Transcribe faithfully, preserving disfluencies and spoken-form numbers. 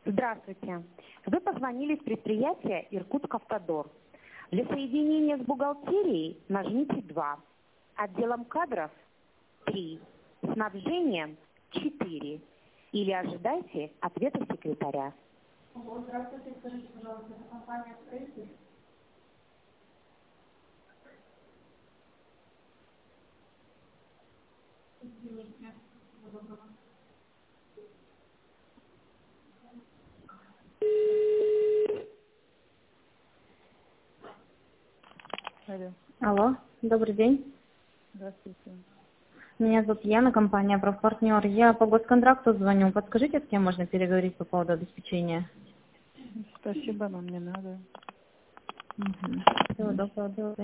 Здравствуйте. Вы позвонили в предприятие «Иркутскавтодор». Для соединения с бухгалтерией нажмите два, отделом кадров три, снабжением четыре или ожидайте ответа секретаря. Здравствуйте, скажите, пожалуйста, это компания «Строитель»? Извините. Алло, Алло, добрый день. здравствуйте. Меня зовут Яна, компания «Профпартнер». Я по госконтракту звоню. Подскажите, с кем можно переговорить по поводу обеспечения? Спасибо, нам не надо. Угу. Всего доброго.